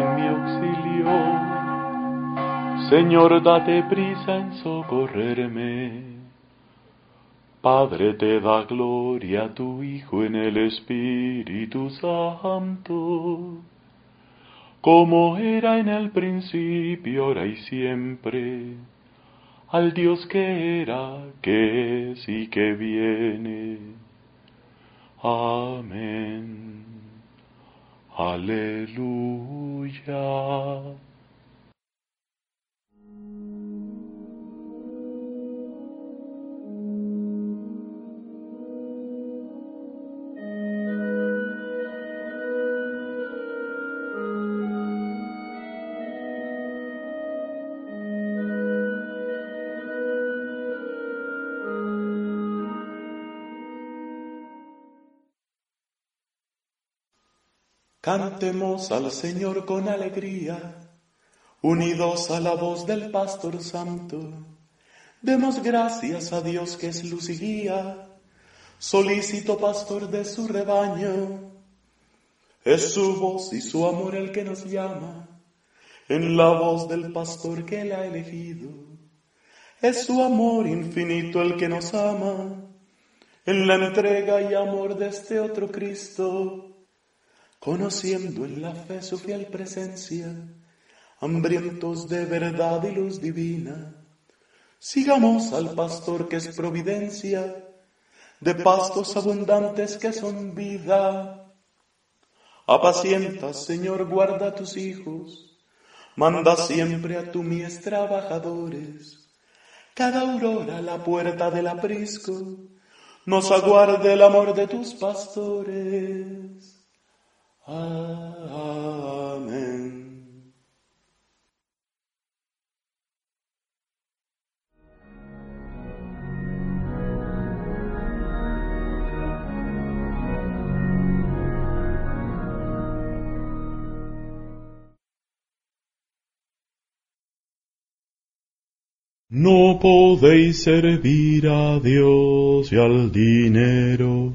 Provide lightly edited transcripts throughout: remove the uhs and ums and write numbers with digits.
en mi auxilio. Señor, date prisa en socorrerme. Padre, te da gloria a tu Hijo en el Espíritu Santo, como era en el principio, ahora y siempre, al Dios que era, que es y que viene. Amén. Aleluya. Cantemos al Señor con alegría, unidos a la voz del Pastor Santo. Demos gracias a Dios que es luz y guía, solícito pastor de su rebaño. Es su voz y su amor el que nos llama, en la voz del pastor que él ha elegido. Es su amor infinito el que nos ama, en la entrega y amor de este otro Cristo. Conociendo en la fe su fiel presencia, hambrientos de verdad y luz divina, sigamos al pastor que es providencia, de pastos abundantes que son vida. Apacienta, Señor, guarda a tus hijos, manda siempre a tu mies trabajadores. Cada aurora a la puerta del aprisco, nos aguarde el amor de tus pastores. Amén. No podéis servir a Dios y al dinero.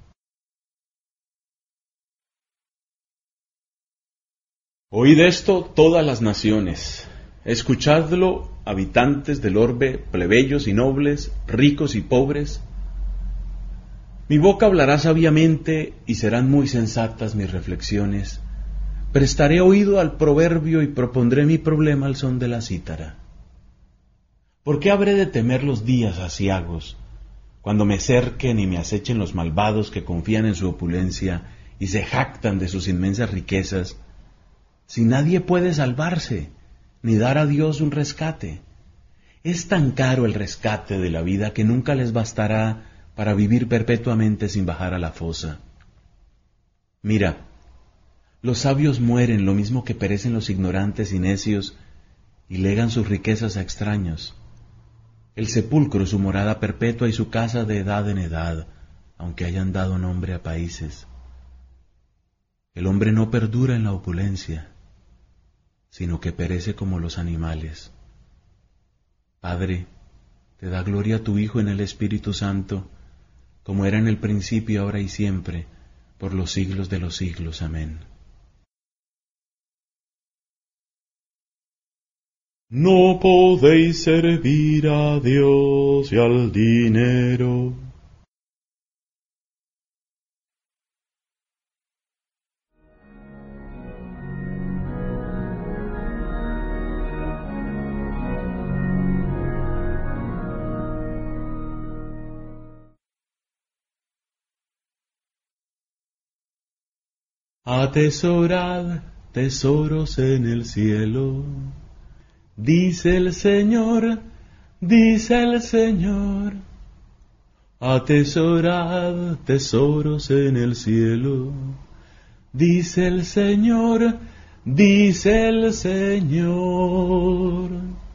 Oíd esto todas las naciones, escuchadlo, habitantes del orbe, plebeyos y nobles, ricos y pobres. Mi boca hablará sabiamente y serán muy sensatas mis reflexiones. Prestaré oído al proverbio y propondré mi problema al son de la cítara. ¿Por qué habré de temer los días aciagos, cuando me cerquen y me acechen los malvados que confían en su opulencia y se jactan de sus inmensas riquezas? Si nadie puede salvarse, ni dar a Dios un rescate. Es tan caro el rescate de la vida que nunca les bastará para vivir perpetuamente sin bajar a la fosa. Mira, los sabios mueren lo mismo que perecen los ignorantes y necios y legan sus riquezas a extraños. El sepulcro es su morada perpetua y su casa de edad en edad, aunque hayan dado nombre a países. El hombre no perdura en la opulencia, sino que perece como los animales. Padre, te da gloria a tu Hijo en el Espíritu Santo, como era en el principio, ahora y siempre, por los siglos de los siglos. Amén. No podéis servir a Dios y al dinero. Atesorad tesoros en el cielo, dice el Señor, dice el Señor. Atesorad tesoros en el cielo, dice el Señor, dice el Señor.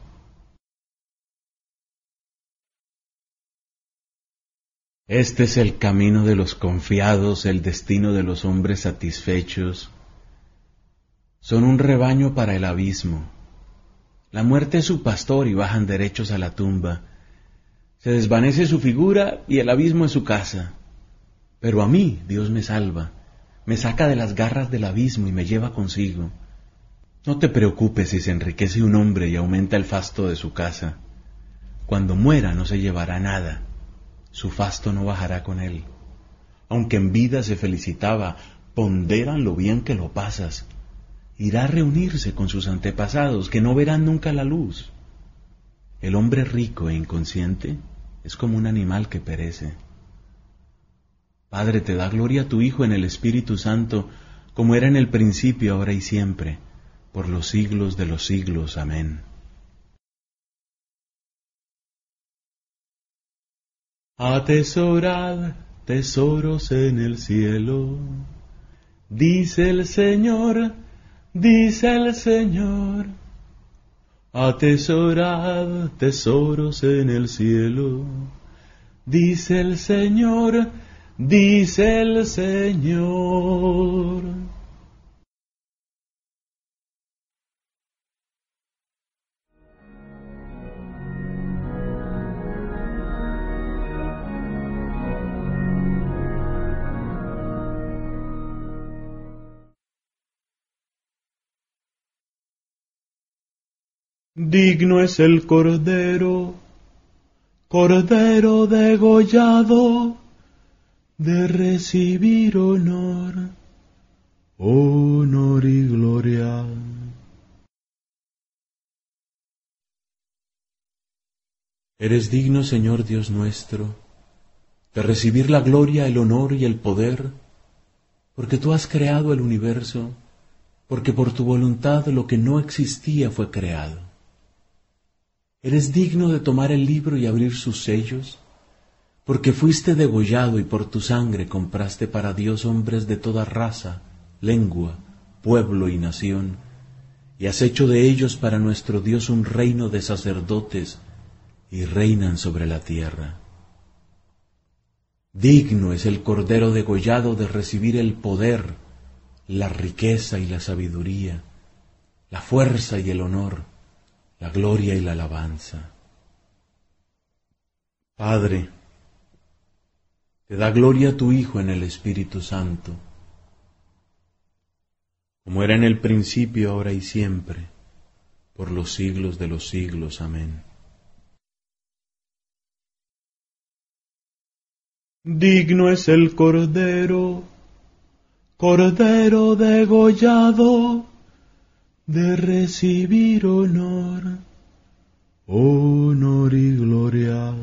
Este es el camino de los confiados, el destino de los hombres satisfechos. Son un rebaño para el abismo. La muerte es su pastor y bajan derechos a la tumba. Se desvanece su figura y el abismo es su casa. Pero a mí Dios me salva, me saca de las garras del abismo y me lleva consigo. No te preocupes si se enriquece un hombre y aumenta el fasto de su casa. Cuando muera no se llevará nada, su fasto no bajará con él. Aunque en vida se felicitaba, ponderan lo bien que lo pasas. Irá a reunirse con sus antepasados, que no verán nunca la luz. El hombre rico e inconsciente es como un animal que perece. Padre, te da gloria a tu Hijo en el Espíritu Santo, como era en el principio, ahora y siempre, por los siglos de los siglos. Amén. Atesorad tesoros en el cielo, dice el Señor, dice el Señor. Atesorad tesoros en el cielo, dice el Señor, dice el Señor. Digno es el Cordero, Cordero degollado, de recibir honor, honor y gloria. Eres digno, Señor Dios nuestro, de recibir la gloria, el honor y el poder, porque tú has creado el universo, porque por tu voluntad lo que no existía fue creado. Eres digno de tomar el libro y abrir sus sellos, porque fuiste degollado y por tu sangre compraste para Dios hombres de toda raza, lengua, pueblo y nación, y has hecho de ellos para nuestro Dios un reino de sacerdotes, y reinan sobre la tierra. Digno es el Cordero degollado de recibir el poder, la riqueza y la sabiduría, la fuerza y el honor, la gloria y la alabanza. Padre, te da gloria a tu Hijo en el Espíritu Santo, como era en el principio, ahora y siempre, por los siglos de los siglos. Amén. Digno es el Cordero, Cordero degollado, de recibir honor, honor y gloria.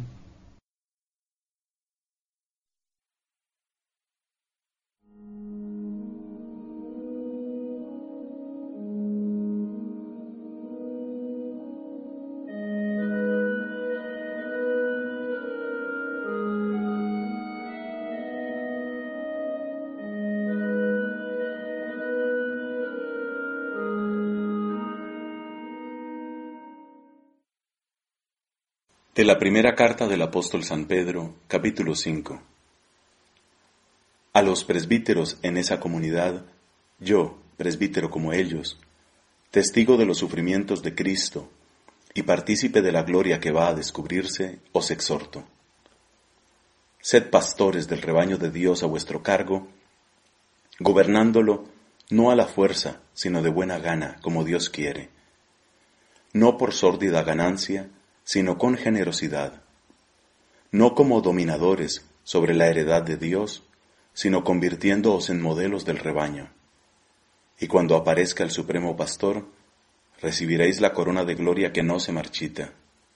De la primera carta del apóstol San Pedro, capítulo 5. A los presbíteros en esa comunidad, yo, presbítero como ellos, testigo de los sufrimientos de Cristo y partícipe de la gloria que va a descubrirse, os exhorto. Sed pastores del rebaño de Dios a vuestro cargo, gobernándolo no a la fuerza, sino de buena gana, como Dios quiere, no por sórdida ganancia, sino con generosidad, no como dominadores sobre la heredad de Dios, sino convirtiéndoos en modelos del rebaño. Y cuando aparezca el Supremo Pastor, recibiréis la corona de gloria que no se marchita.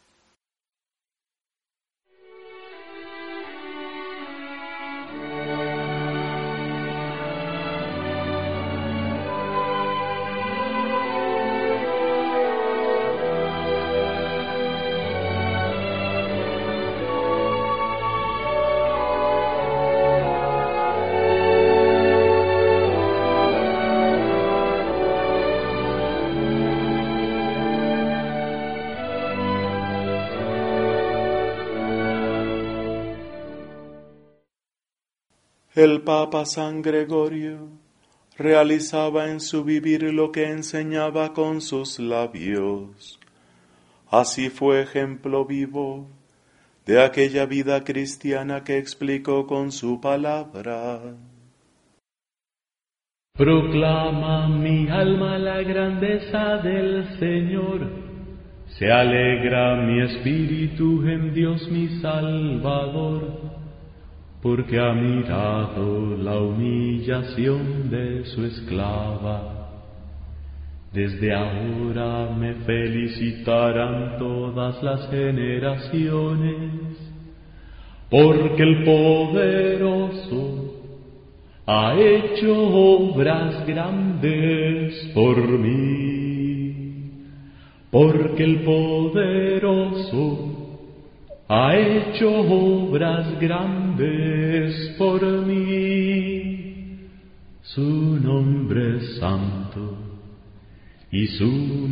El Papa San Gregorio realizaba en su vivir lo que enseñaba con sus labios. Así fue ejemplo vivo de aquella vida cristiana que explicó con su palabra. Proclama mi alma la grandeza del Señor. Se alegra mi espíritu en Dios mi Salvador, porque ha mirado la humillación de su esclava. Desde ahora me felicitarán todas las generaciones, porque el poderoso ha hecho obras grandes por mí, porque el poderoso ha hecho obras grandes por mí. Su nombre es santo y su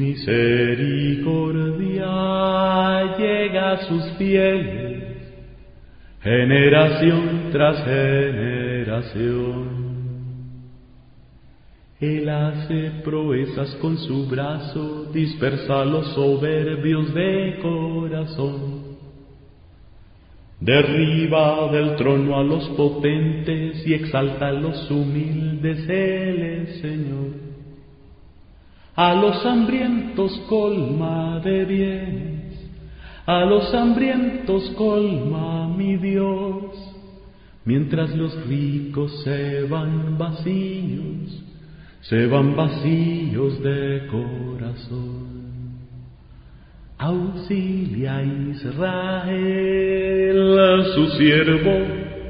misericordia llega a sus fieles, generación tras generación. Él hace proezas con su brazo, dispersa a los soberbios de corazón. Derriba del trono a los potentes y exalta a los humildes, Él es Señor. A los hambrientos colma de bienes, a los hambrientos colma mi Dios, mientras los ricos se van vacíos de corazón. Auxilia a Israel, su siervo,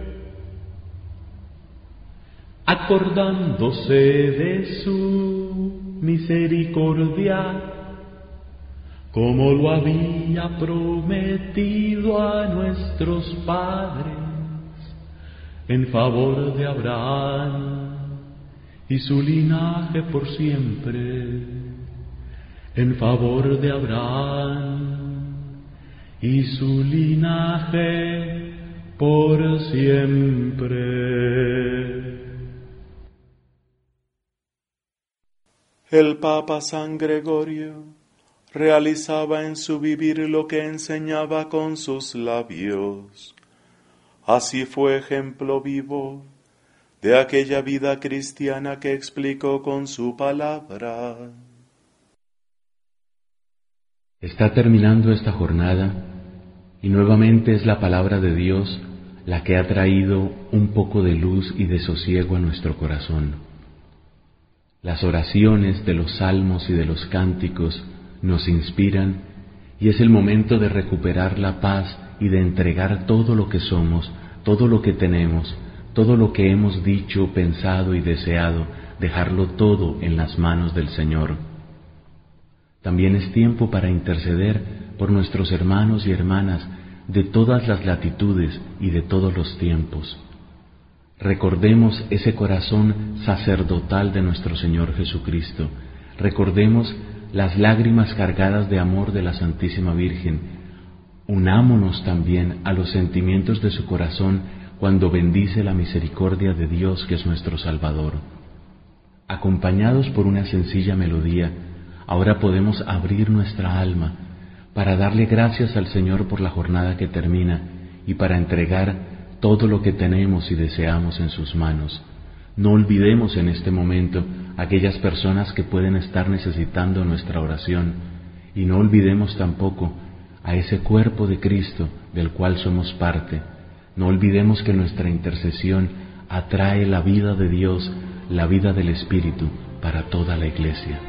acordándose de su misericordia, como lo había prometido a nuestros padres, en favor de Abraham y su linaje por siempre, en favor de Abraham y su linaje por siempre. El Papa San Gregorio realizaba en su vivir lo que enseñaba con sus labios. Así fue ejemplo vivo de aquella vida cristiana que explicó con su palabra. Está terminando esta jornada y nuevamente es la palabra de Dios la que ha traído un poco de luz y de sosiego a nuestro corazón. Las oraciones de los salmos y de los cánticos nos inspiran y es el momento de recuperar la paz y de entregar todo lo que somos, todo lo que tenemos, todo lo que hemos dicho, pensado y deseado, dejarlo todo en las manos del Señor. También es tiempo para interceder por nuestros hermanos y hermanas de todas las latitudes y de todos los tiempos. Recordemos ese corazón sacerdotal de nuestro Señor Jesucristo. Recordemos las lágrimas cargadas de amor de la Santísima Virgen. Unámonos también a los sentimientos de su corazón cuando bendice la misericordia de Dios que es nuestro Salvador. Acompañados por una sencilla melodía, ahora podemos abrir nuestra alma para darle gracias al Señor por la jornada que termina y para entregar todo lo que tenemos y deseamos en sus manos. No olvidemos en este momento aquellas personas que pueden estar necesitando nuestra oración y no olvidemos tampoco a ese cuerpo de Cristo del cual somos parte. No olvidemos que nuestra intercesión atrae la vida de Dios, la vida del Espíritu para toda la Iglesia.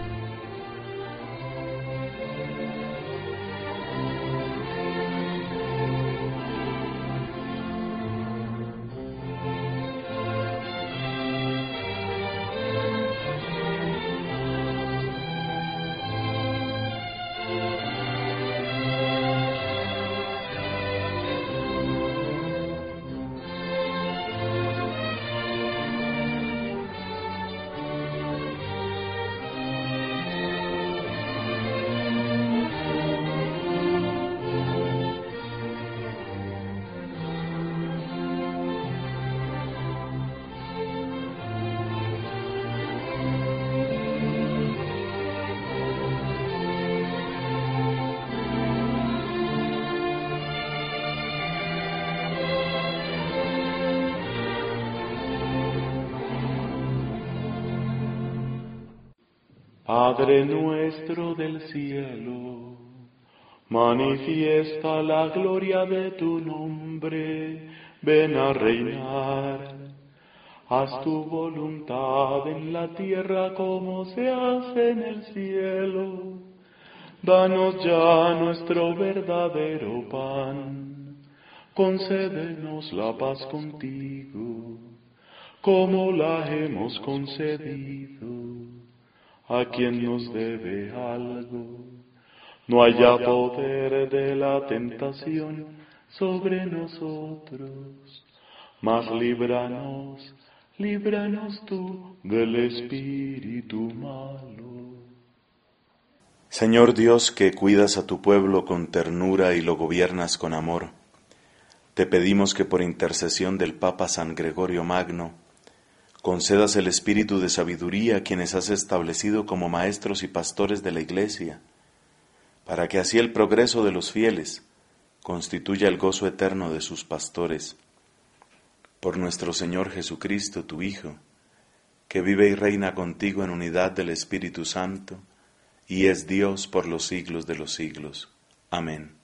Padre nuestro del cielo, manifiesta la gloria de tu nombre, ven a reinar. Haz tu voluntad en la tierra como se hace en el cielo. Danos ya nuestro verdadero pan. Concédenos la paz contigo, como la hemos concedido a quien nos debe algo. No haya poder de la tentación sobre nosotros, mas líbranos tú del espíritu malo. Señor Dios, que cuidas a tu pueblo con ternura y lo gobiernas con amor, te pedimos que por intercesión del Papa San Gregorio Magno, concedas el espíritu de sabiduría a quienes has establecido como maestros y pastores de la Iglesia, para que así el progreso de los fieles constituya el gozo eterno de sus pastores. Por nuestro Señor Jesucristo, tu Hijo, que vive y reina contigo en unidad del Espíritu Santo, y es Dios por los siglos de los siglos. Amén.